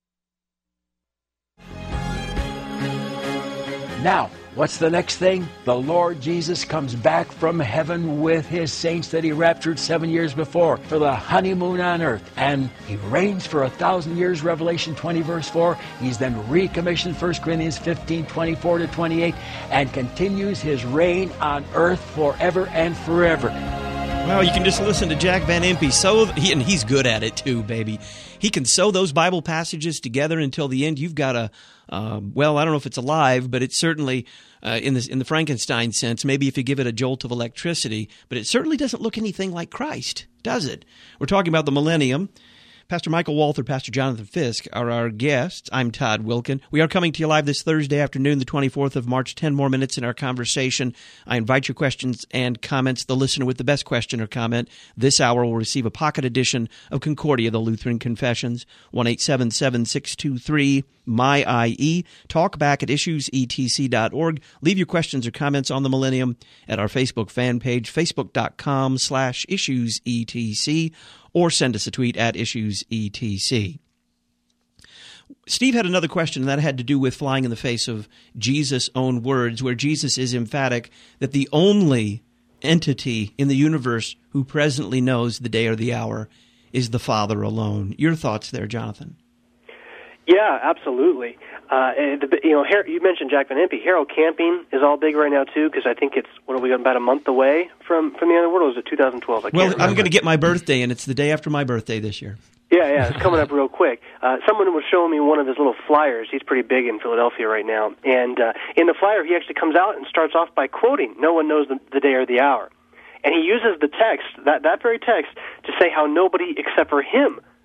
Now, what's the next thing? The Lord Jesus comes back from heaven with his saints that he raptured seven years before for the honeymoon on earth. And he reigns for a thousand years, Revelation twenty, verse four. He's then recommissioned, First Corinthians fifteen, twenty-four to twenty-eight, and continues his reign on earth forever and forever. Well, you can just listen to Jack Van Impe. So, he, and he's good at it too, baby. He can sew those Bible passages together until the end. You've got a, uh, well, I don't know if it's alive, but it's certainly uh, in the in the Frankenstein sense. Maybe if you give it a jolt of electricity, but it certainly doesn't look anything like Christ, does it? We're talking about the millennium. Pastor Michael Walther, Pastor Jonathan Fisk are our guests. I'm Todd Wilkin. We are coming to you live this Thursday afternoon, the twenty-fourth of March. Ten more minutes in our conversation. I invite your questions and comments. The listener with the best question or comment this hour will receive a pocket edition of Concordia, the Lutheran Confessions. one eight seven seven, six two three, M Y I E. Talk back at issues e t c dot org. Leave your questions or comments on the millennium at our Facebook fan page, facebook.com slash issuesetc. Or send us a tweet at IssuesETC. Steve had another question, and that had to do with flying in the face of Jesus' own words, where Jesus is emphatic that the only entity in the universe who presently knows the day or the hour is the Father alone. Your thoughts there, Jonathan? Yeah, absolutely. Uh, and the, you know, Her- you mentioned Jack Van Impe. Harold Camping is all big right now too, because I think it's what are we about a month away from from the end of the world. Or was it two thousand twelve? I can't well, remember. I'm going to get my birthday, and it's the day after my birthday this year. Yeah, yeah, it's coming up real quick. Uh, someone was showing me one of his little flyers. He's pretty big in Philadelphia right now, and uh, in the flyer he actually comes out and starts off by quoting, "No one knows the, the day or the hour," and he uses the text that that very text to say how nobody except for him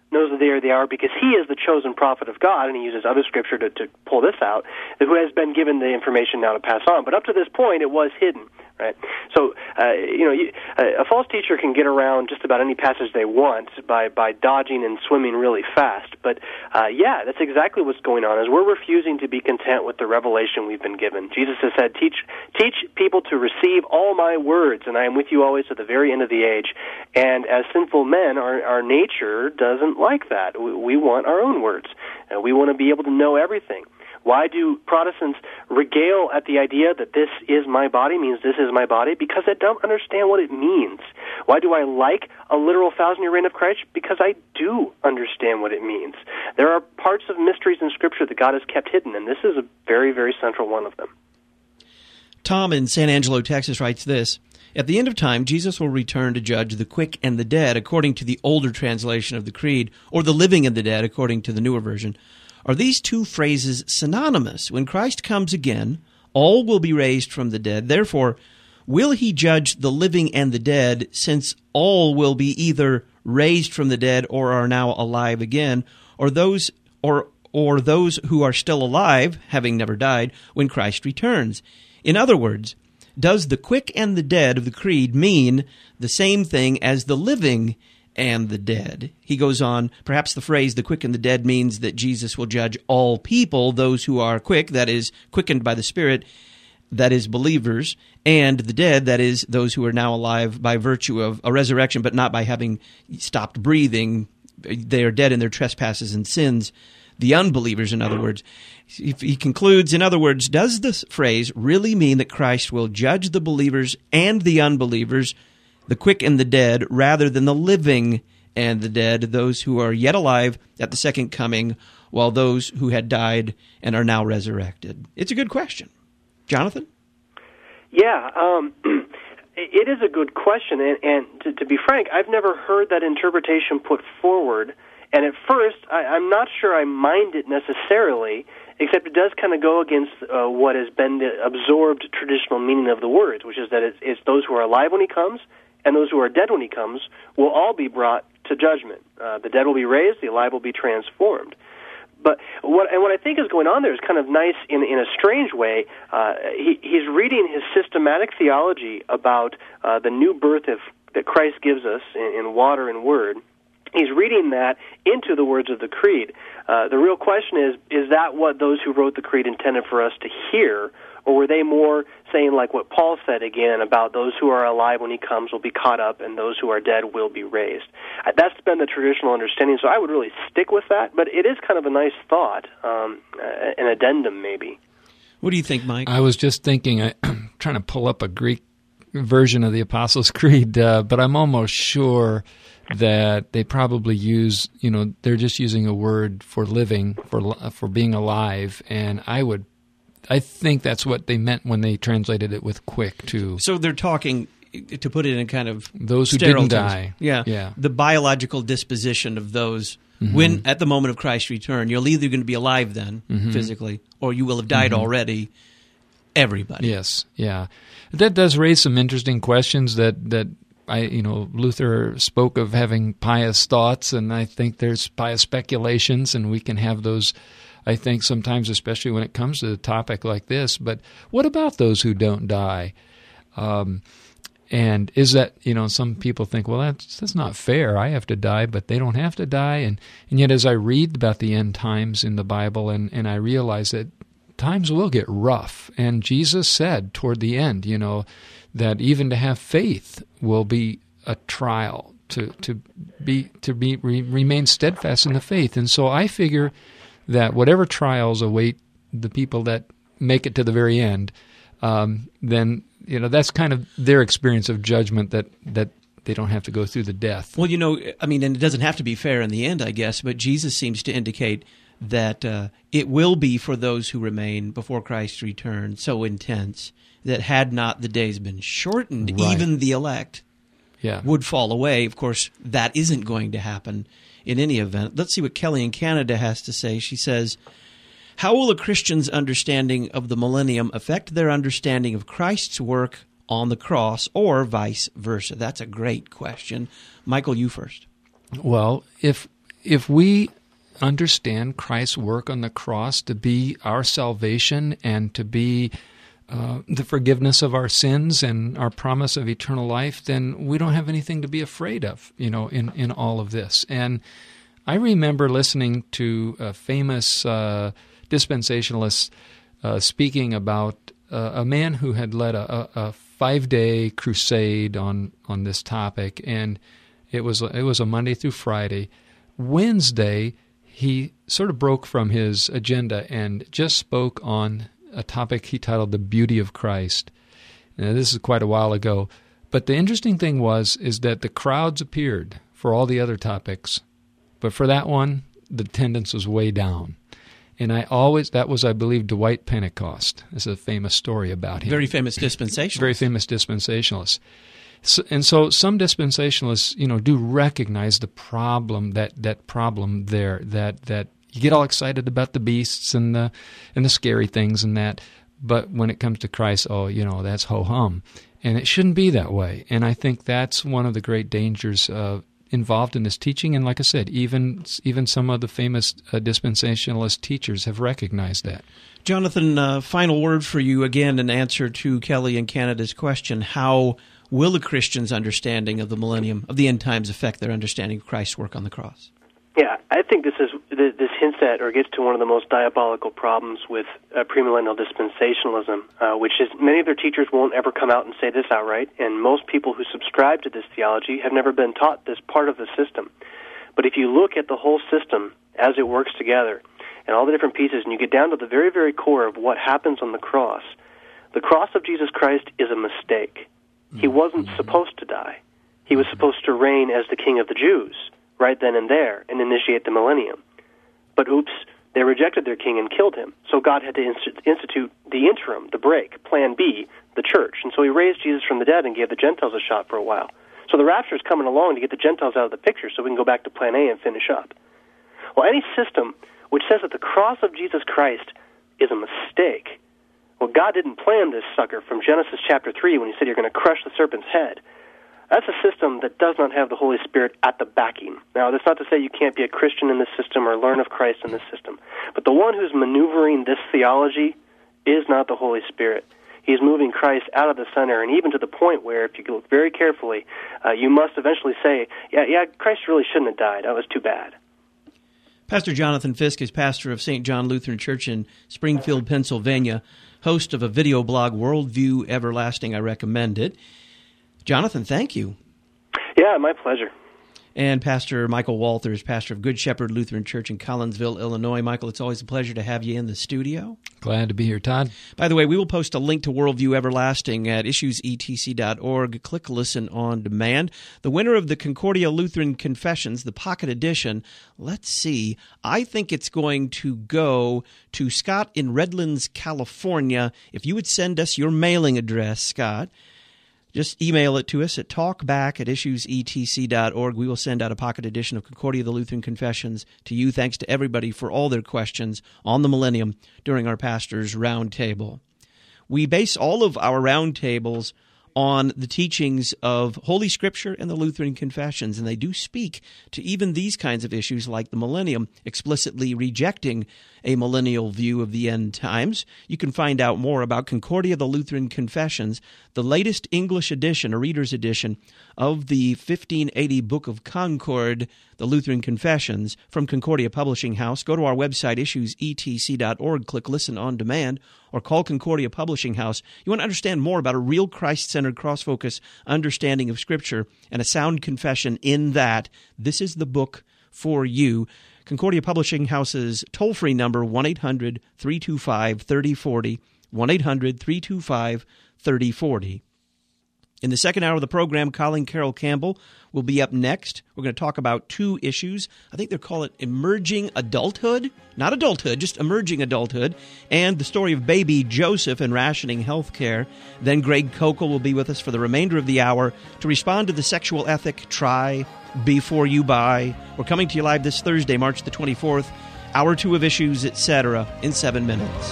knows the day or the hour because he is the chosen prophet of God, and he uses other scripture to, to pull this out, who has been given the information now to pass on. But up to this point, it was hidden. Right. So, uh, you know, you, uh, a false teacher can get around just about any passage they want by, by dodging and swimming really fast. But, uh, yeah, that's exactly what's going on, is we're refusing to be content with the revelation we've been given. Jesus has said, teach, teach people to receive all my words, and I am with you always to the very end of the age. And as sinful men, our, our nature doesn't like that. We, we want our own words. Uh, we want to be able to know everything. Why do Protestants regale at the idea that this is my body, means this is my body? Because they don't understand what it means. Why do I like a literal thousand-year reign of Christ? Because I do understand what it means. There are parts of mysteries in Scripture that God has kept hidden, and this is a very, very central one of them. Tom in San Angelo, Texas writes this: at the end of time, Jesus will return to judge the quick and the dead, according to the older translation of the Creed, or the living and the dead, according to the newer version. Are these two phrases synonymous? When Christ comes again, all will be raised from the dead. Therefore, will he judge the living and the dead, since all will be either raised from the dead or are now alive again, or those or or those who are still alive, having never died, when Christ returns? In other words, does the quick and the dead of the Creed mean the same thing as the living and the dead? He goes on, perhaps the phrase the quick and the dead means that Jesus will judge all people, those who are quick, that is, quickened by the Spirit, that is, believers, and the dead, that is, those who are now alive by virtue of a resurrection, but not by having stopped breathing. They are dead in their trespasses and sins. The unbelievers, in other words. He concludes, in other words, does this phrase really mean that Christ will judge the believers and the unbelievers, the quick and the dead, rather than the living and the dead, those who are yet alive at the second coming, while those who had died and are now resurrected? It's a good question. Jonathan? Yeah, um, it is a good question, and, and to, to be frank, I've never heard that interpretation put forward, and at first, I, I'm not sure I mind it necessarily, except it does kind of go against uh, what has been the absorbed traditional meaning of the words, which is that it's, it's those who are alive when he comes, and those who are dead when he comes will all be brought to judgment. Uh, the dead will be raised, the alive will be transformed. But what and what I think is going on there is kind of nice in in a strange way. Uh, he, he's reading his systematic theology about uh, the new birth of, that Christ gives us in, in water and word. He's reading that into the words of the Creed. Uh, the real question is, is that what those who wrote the Creed intended for us to hear, or were they more saying like what Paul said again about those who are alive when he comes will be caught up and those who are dead will be raised? Uh, that's been the traditional understanding, so I would really stick with that, but it is kind of a nice thought, um, uh, an addendum maybe. What do you think, Mike? I was just thinking, I, I'm trying to pull up a Greek version of the Apostles' Creed, uh, but I'm almost sure that they probably use, you know, they're just using a word for living, for for being alive, and I would, I think that's what they meant when they translated it with quick, too. So they're talking, to put it in kind of those who sterile didn't terms. die. Yeah. yeah, the biological disposition of those mm-hmm. when, at the moment of Christ's return, you're either going to be alive then, mm-hmm. physically, or you will have died mm-hmm. already. Everybody. Yes, yeah. That does raise some interesting questions that, that I, you know, Luther spoke of having pious thoughts, and I think there's pious speculations, and we can have those, I think, sometimes, especially when it comes to a topic like this. But what about those who don't die? Um, and is that, you know, some people think, well, that's, that's not fair. I have to die, but they don't have to die. And, and yet as I read about the end times in the Bible, and, and I realize that times will get rough. And Jesus said toward the end, you know, that even to have faith will be a trial, to to be to be re, remain steadfast in the faith. And so I figure that whatever trials await the people that make it to the very end, um, then you know that's kind of their experience of judgment, that that they don't have to go through the death. Well, you know, I mean, and it doesn't have to be fair in the end, I guess, but Jesus seems to indicate that uh, it will be for those who remain before Christ's return so intense that had not the days been shortened, Right. even the elect yeah. would fall away. Of course, that isn't going to happen in any event. Let's see what Kelly in Canada has to say. She says, how will a Christian's understanding of the millennium affect their understanding of Christ's work on the cross, or vice versa? That's a great question. Michael, you first. Well, if if we understand Christ's work on the cross to be our salvation and to be uh, the forgiveness of our sins and our promise of eternal life, then we don't have anything to be afraid of, you know, in, in all of this. And I remember listening to a famous uh, dispensationalist uh, speaking about uh, a man who had led a, a, a five-day crusade on, on this topic, and it was it was a Monday through Friday. Wednesday, he sort of broke from his agenda and just spoke on a topic he titled "The Beauty of Christ." Now, this is quite a while ago, but the interesting thing was is that the crowds appeared for all the other topics, but for that one, the attendance was way down. And I always, that was, I believe, Dwight Pentecost. There's a famous story about him. Very famous dispensationalist. Very famous dispensationalist. So, and so some dispensationalists, you know, do recognize the problem, that, that problem there, that, that you get all excited about the beasts and the and the scary things and that, but when it comes to Christ, oh, you know, that's ho-hum. And it shouldn't be that way. And I think that's one of the great dangers of involved in this teaching, and like I said, even even some of the famous uh, dispensationalist teachers have recognized that. Jonathan, uh, final word for you again in answer to Kelly and Canada's question: how will a Christian's understanding of the millennium, of the end times, affect their understanding of Christ's work on the cross? Yeah, I think this is this hints at or gets to one of the most diabolical problems with uh, premillennial dispensationalism, uh, which is many of their teachers won't ever come out and say this outright, and most people who subscribe to this theology have never been taught this part of the system. But if you look at the whole system as it works together and all the different pieces, and you get down to the very, very core of what happens on the cross, the cross of Jesus Christ is a mistake. He wasn't supposed to die. He was supposed to reign as the King of the Jews right then and there and initiate the millennium. But oops, they rejected their king and killed him. So God had to inst- institute the interim, the break, plan B, the church. And so he raised Jesus from the dead and gave the Gentiles a shot for a while. So the rapture is coming along to get the Gentiles out of the picture so we can go back to plan A and finish up. Well, any system which says that the cross of Jesus Christ is a mistake, well, God didn't plan this sucker from Genesis chapter three when he said you're going to crush the serpent's head. That's a system that does not have the Holy Spirit at the backing. Now, that's not to say you can't be a Christian in this system or learn of Christ in this system. But the one who's maneuvering this theology is not the Holy Spirit. He's moving Christ out of the center, and even to the point where, if you look very carefully, uh, you must eventually say, yeah, yeah, Christ really shouldn't have died. That was too bad. Pastor Jonathan Fisk is pastor of Saint John Lutheran Church in Springfield, Pennsylvania, host of a video blog, Worldview Everlasting. I recommend it. Jonathan, thank you. Yeah, my pleasure. And Pastor Michael Walters, pastor of Good Shepherd Lutheran Church in Collinsville, Illinois. Michael, it's always a pleasure to have you in the studio. Glad to be here, Todd. By the way, we will post a link to Worldview Everlasting at issues e t c dot org. Click Listen on Demand. The winner of the Concordia Lutheran Confessions, the Pocket Edition, let's see, I think it's going to go to Scott in Redlands, California. If you would send us your mailing address, Scott, just email it to us at talkback at issues e t c dot org. We will send out a pocket edition of Concordia, the Lutheran Confessions, to you. Thanks to everybody for all their questions on the millennium during our pastor's roundtable. We base all of our roundtables on the teachings of Holy Scripture and the Lutheran Confessions, and they do speak to even these kinds of issues like the millennium, explicitly rejecting a millennial view of the end times. You can find out more about Concordia, the Lutheran Confessions, the latest English edition, a reader's edition, of the fifteen eighty Book of Concord, the Lutheran Confessions, from Concordia Publishing House. Go to our website, issues e t c dot org, click Listen on Demand, or call Concordia Publishing House. You want to understand more about a real Christ-centered, cross-focus understanding of Scripture and a sound confession in that, this is the book for you. Concordia Publishing House's toll-free number, one eight hundred three two five three oh four oh, one eight hundred three two five three oh four oh. In the second hour of the program, Colin Carroll Campbell will be up next. We're going to talk about two issues. I think they'll call it emerging adulthood. Not adulthood, just emerging adulthood. And the story of baby Joseph and rationing health care. Then Greg Kokel will be with us for the remainder of the hour to respond to the sexual ethic, try before you buy. We're coming to you live this Thursday, March the twenty-fourth. Hour two of Issues, et cetera, in seven minutes.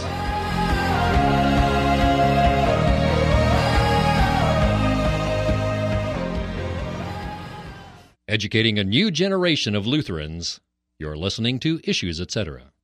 Educating a new generation of Lutherans, You're listening to Issues, et cetera.